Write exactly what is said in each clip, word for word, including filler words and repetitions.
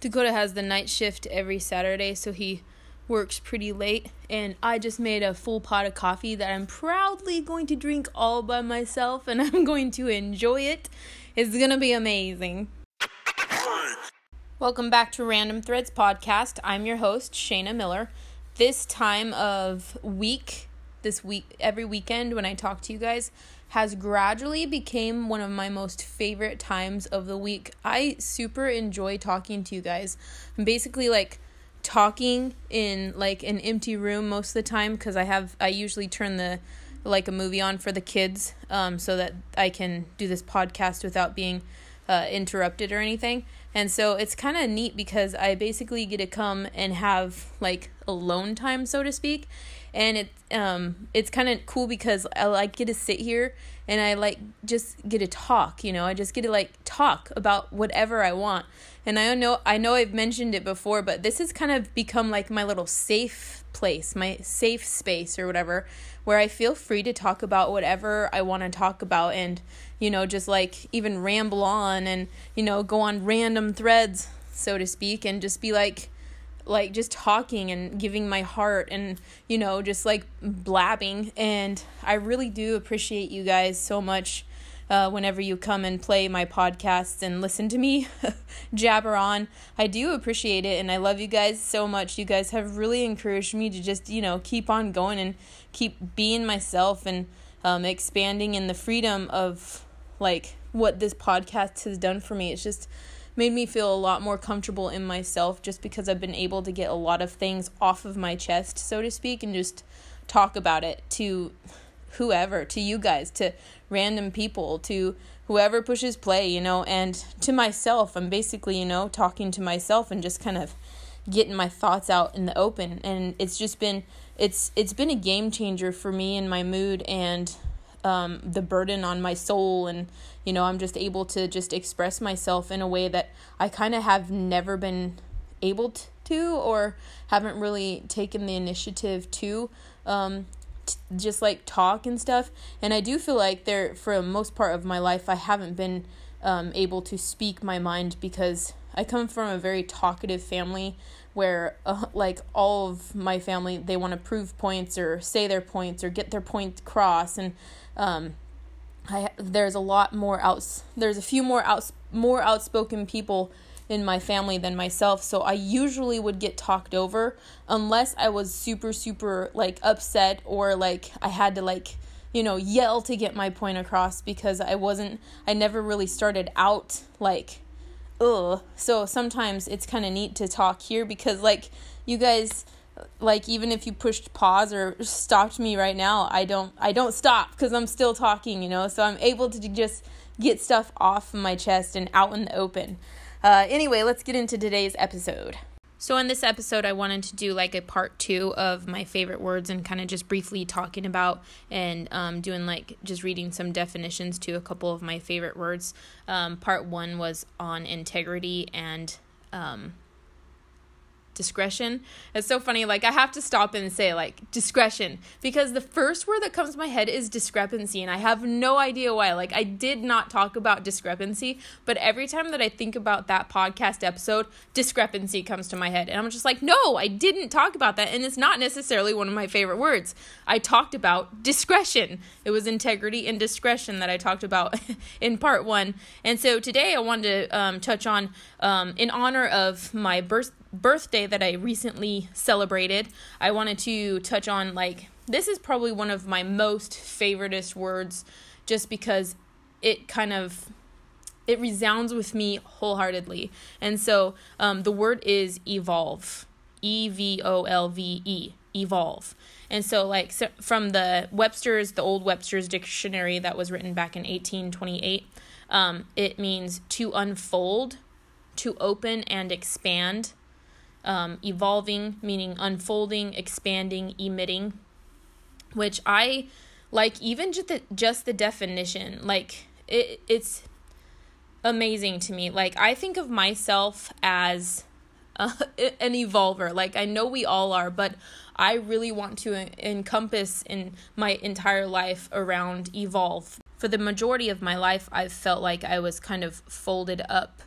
Dakota has the night shift every Saturday, so he works pretty late, and I just made a full pot of coffee that I'm proudly going to drink all by myself, and I'm going to enjoy it. It's gonna be amazing. Welcome back to Random Threads Podcast. I'm your host, Shayna Miller. This time of week, this week, every weekend when I talk to you guys, has gradually became one of my most favorite times of the week. I super enjoy talking to you guys. I'm basically like talking in like an empty room most of the time because I have I usually turn the like a movie on for the kids um so that I can do this podcast without being uh, interrupted or anything. And so it's kind of neat because I basically get to come and have like alone time, so to speak. And it um it's kind of cool because I like get to sit here and I like just get to talk, you know. I just get to like talk about whatever I want. And I know I know I've mentioned it before, but this has kind of become like my little safe place, my safe space or whatever, where I feel free to talk about whatever I want to talk about and, you know, just like even ramble on and, you know, go on random threads, so to speak, and just be like like just talking and giving my heart and, you know, just like blabbing. And I really do appreciate you guys so much uh, whenever you come and play my podcasts and listen to me jabber on. I do appreciate it, and I love you guys so much. You guys have really encouraged me to just, you know, keep on going and keep being myself and um, expanding in the freedom of like what this podcast has done for me. It's just made me feel a lot more comfortable in myself just because I've been able to get a lot of things off of my chest, so to speak, and just talk about it to whoever, to you guys, to random people, to whoever pushes play, you know, and to myself. I'm basically, you know, talking to myself and just kind of getting my thoughts out in the open. And it's just been, it's it's been a game changer for me and my mood and um, the burden on my soul. And, you know, I'm just able to just express myself in a way that I kind of have never been able to or haven't really taken the initiative to um, t- just like talk and stuff. And I do feel like there, for the most part of my life, I haven't been um, able to speak my mind because I come from a very talkative family where uh, like all of my family, they want to prove points or say their points or get their point across. And um, I there's a lot more outs there's a few more outs more outspoken people in my family than myself. So I usually would get talked over unless I was super, super like upset or like I had to like, you know, yell to get my point across because I wasn't, I never really started out like, ugh. So sometimes it's kind of neat to talk here because like you guys, like even if you pushed pause or stopped me right now, I don't, I don't stop because I'm still talking, you know, so I'm able to just get stuff off my chest and out in the open. Uh, anyway, let's get into today's episode. So in this episode, I wanted to do like a part two of my favorite words and kind of just briefly talking about and um, doing like just reading some definitions to a couple of my favorite words. Um, part one was on integrity and um, discretion. It's so funny. Like I have to stop and say like discretion because the first word that comes to my head is discrepancy. And I have no idea why. Like I did not talk about discrepancy, but every time that I think about that podcast episode, discrepancy comes to my head. And I'm just like, no, I didn't talk about that. And it's not necessarily one of my favorite words. I talked about discretion. It was integrity and discretion that I talked about in part one. And so today I wanted to um, touch on um, in honor of my birth birthday that I recently celebrated. I wanted to touch on like this is probably one of my most favoritist words just because it kind of it resounds with me wholeheartedly. And so um the word is evolve. E V O L V E, evolve. And so like so from the Webster's the old Webster's dictionary that was written back in eighteen twenty-eight, um it means to unfold, to open and expand. Um, evolving, meaning unfolding, expanding, emitting, which I like even just the, just the definition, like it, it's amazing to me. Like I think of myself as uh, an evolver. Like I know we all are, but I really want to encompass in my entire life around evolve. For the majority of my life, I've felt like I was kind of folded up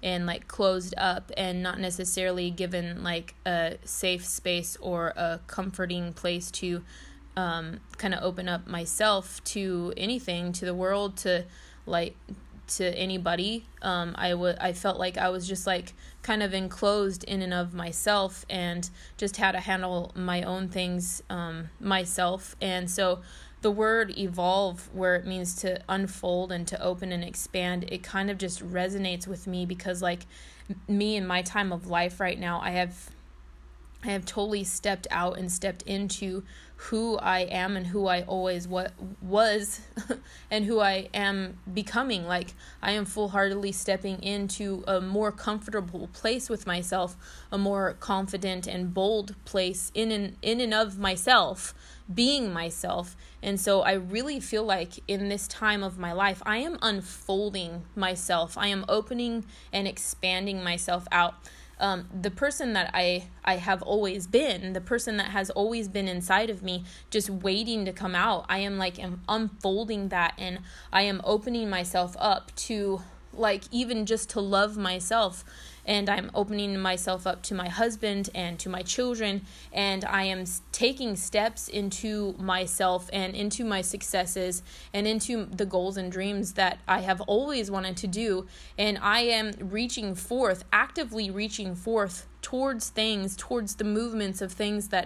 and like closed up and not necessarily given like a safe space or a comforting place to um, kind of open up myself to anything, to the world, to like to anybody. Um, I would I felt like I was just like kind of enclosed in and of myself and just had to handle my own things um, myself. And so the word evolve, where it means to unfold and to open and expand, it kind of just resonates with me because like me in my time of life right now, I have I have totally stepped out and stepped into who I am and who I always what was and who I am becoming. Like I am full-heartedly stepping into a more comfortable place with myself, a more confident and bold place in and in and of myself, being myself. And so I really feel like in this time of my life, I am unfolding myself. I am opening and expanding myself out. Um, the person that I, I have always been, the person that has always been inside of me, just waiting to come out. I am like am unfolding that, and I am opening myself up to like even just to love myself. And I'm opening myself up to my husband and to my children, and I am taking steps into myself and into my successes and into the goals and dreams that I have always wanted to do. And I am reaching forth, actively reaching forth towards things, towards the movements of things that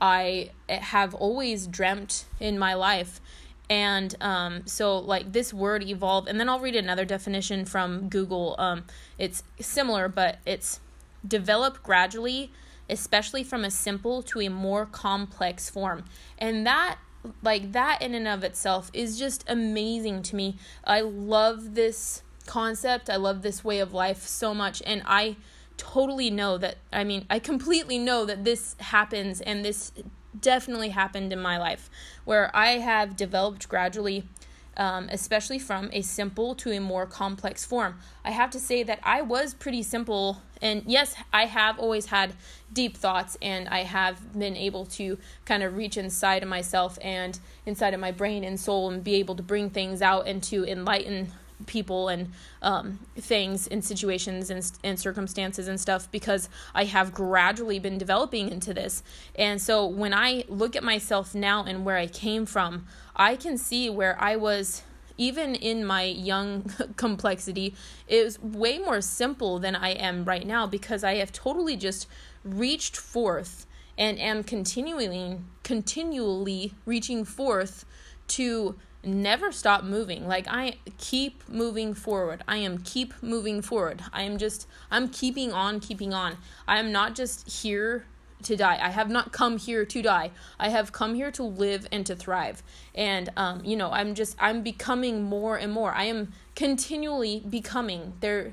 I have always dreamt in my life. And um, so like this word evolve, and then I'll read another definition from Google. Um, it's similar, but it's develop gradually, especially from a simple to a more complex form. And that, like that in and of itself is just amazing to me. I love this concept. I love this way of life so much. And I totally know that, I mean, I completely know that this happens, and this definitely happened in my life, where I have developed gradually, um, especially from a simple to a more complex form. I have to say that I was pretty simple, and yes, I have always had deep thoughts, and I have been able to kind of reach inside of myself and inside of my brain and soul and be able to bring things out and to enlighten people and um, things and situations and, and circumstances and stuff, because I have gradually been developing into this. And so when I look at myself now and where I came from, I can see where I was, even in my young complexity, it was way more simple than I am right now, because I have totally just reached forth and am continually, continually reaching forth to never stop moving. Like I keep moving forward. I am keep moving forward. I am just, I'm keeping on, keeping on. I am not just here to die. I have not come here to die. I have come here to live and to thrive. And, um, you know, I'm just, I'm becoming more and more. I am continually becoming. There,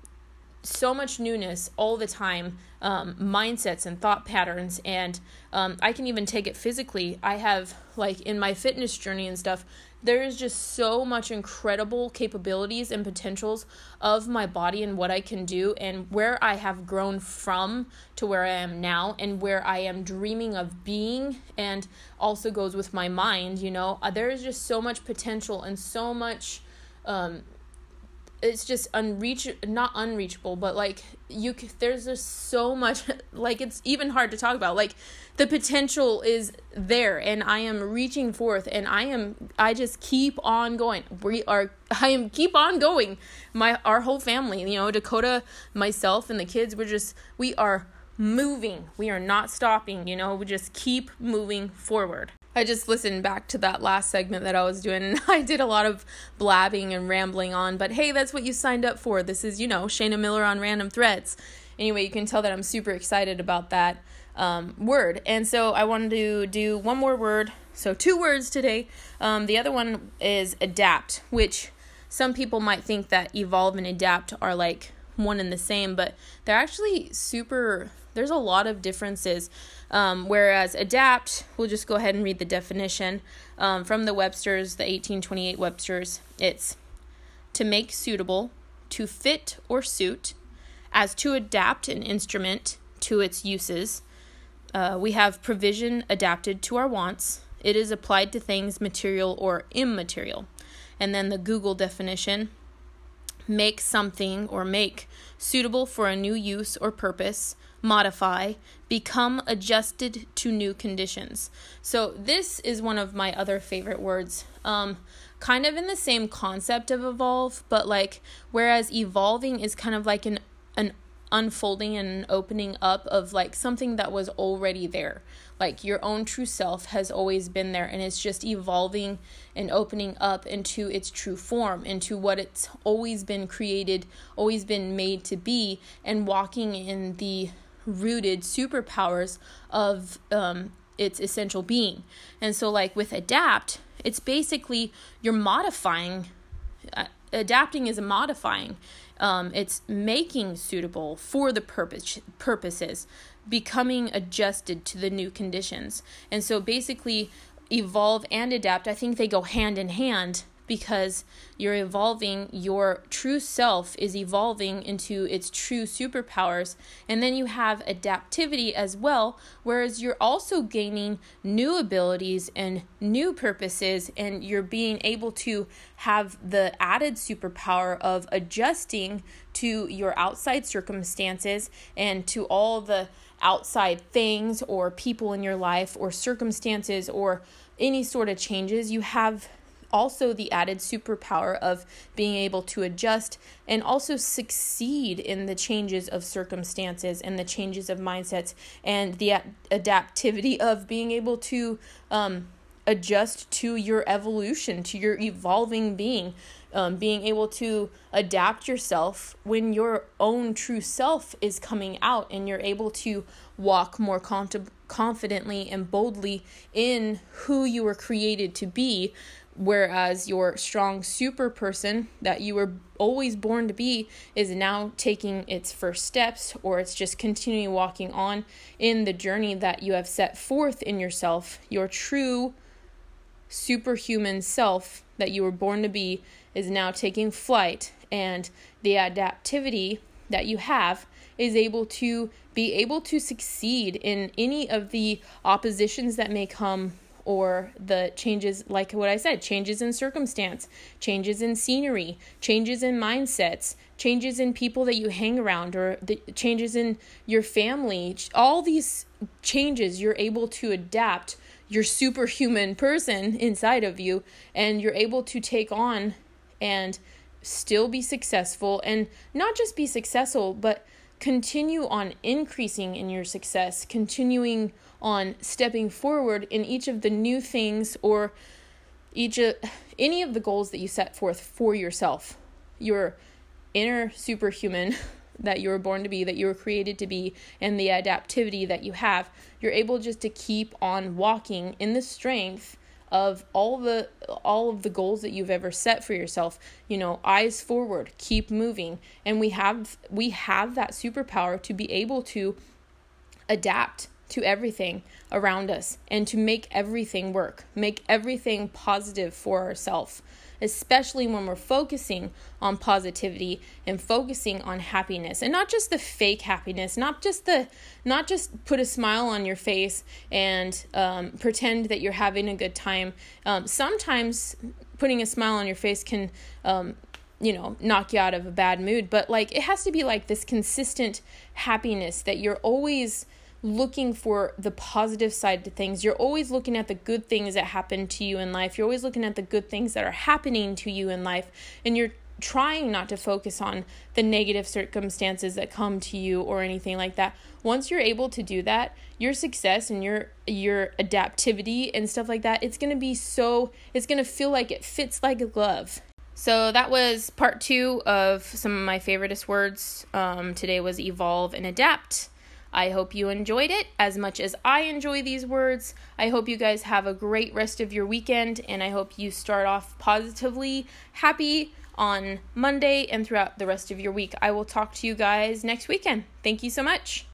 so much newness all the time, um, mindsets and thought patterns. And um, I can even take it physically. I have, like, in my fitness journey and stuff, there is just so much incredible capabilities and potentials of my body and what I can do, and where I have grown from to where I am now, and where I am dreaming of being, and also goes with my mind. You know, uh, there is just so much potential and so much, um, it's just unreach, not unreachable, but like you, there's just so much, like it's even hard to talk about. Like the potential is there, and I am reaching forth, and I am, I just keep on going. We are, I am keep on going. My, our whole family, you know, Dakota, myself, and the kids, we're just, we are moving. We are not stopping, you know, we just keep moving forward. I just listened back to that last segment that I was doing, and I did a lot of blabbing and rambling on, but hey, that's what you signed up for. This is, you know, Shayna Miller on Random Threads. Anyway, you can tell that I'm super excited about that um, word. And so I wanted to do one more word. So two words today. Um, the other one is adapt, which some people might think that evolve and adapt are like one and the same, but they're actually super, there's a lot of differences. Um, whereas adapt, we'll just go ahead and read the definition um, from the Webster's, the eighteen twenty-eight Webster's. It's to make suitable, to fit or suit, as to adapt an instrument to its uses. Uh, we have provision adapted to our wants. It is applied to things material or immaterial. And then the Google definition, make something or make suitable for a new use or purpose, modify, become adjusted to new conditions. So this is one of my other favorite words. Um, kind of in the same concept of evolve, but like, whereas evolving is kind of like an, an unfolding and an opening up of like something that was already there. Like your own true self has always been there, and it's just evolving and opening up into its true form, into what it's always been created, always been made to be, and walking in the rooted superpowers of um, its essential being. And so like with adapt, it's basically you're modifying. Uh, adapting is a modifying. Um, it's making suitable for the purpose purposes, becoming adjusted to the new conditions. And so basically evolve and adapt, I think they go hand in hand, because you're evolving, your true self is evolving into its true superpowers. And then you have adaptivity as well, whereas you're also gaining new abilities and new purposes, and you're being able to have the added superpower of adjusting to your outside circumstances and to all the outside things or people in your life or circumstances or any sort of changes. You have also the added superpower of being able to adjust and also succeed in the changes of circumstances and the changes of mindsets, and the ad- adaptivity of being able to um, adjust to your evolution, to your evolving being, um, being able to adapt yourself when your own true self is coming out, and you're able to walk more con- confidently and boldly in who you were created to be. Whereas your strong super person that you were always born to be is now taking its first steps, or it's just continuing walking on in the journey that you have set forth in yourself. Your true superhuman self that you were born to be is now taking flight, and the adaptivity that you have is able to be able to succeed in any of the oppositions that may come, or the changes, like what I said, changes in circumstance, changes in scenery, changes in mindsets, changes in people that you hang around, or the changes in your family. All these changes, you're able to adapt your superhuman person inside of you, and you're able to take on and still be successful, and not just be successful, but continue on increasing in your success, continuing on stepping forward in each of the new things, or each of any of the goals that you set forth for yourself. Your inner superhuman that you were born to be, that you were created to be, and the adaptivity that you have, you're able just to keep on walking in the strength of all the all of the goals that you've ever set for yourself. You know, eyes forward, keep moving. And we have we have that superpower to be able to adapt to everything around us and to make everything work, make everything positive for ourselves, especially when we're focusing on positivity and focusing on happiness, and not just the fake happiness, not just the, not just put a smile on your face and um, pretend that you're having a good time. Um, sometimes putting a smile on your face can, um, you know, knock you out of a bad mood, but like, it has to be like this consistent happiness that you're always looking for the positive side to things. You're always looking at the good things that happen to you in life. You're always looking at the good things that are happening to you in life. And you're trying not to focus on the negative circumstances that come to you or anything like that. Once you're able to do that, your success and your your adaptivity and stuff like that, it's going to be so, it's going to feel like it fits like a glove. So that was part two of some of my favoriteest words. Um, today was evolve and adapt. I hope you enjoyed it as much as I enjoy these words. I hope you guys have a great rest of your weekend, and I hope you start off positively, happy on Monday and throughout the rest of your week. I will talk to you guys next weekend. Thank you so much.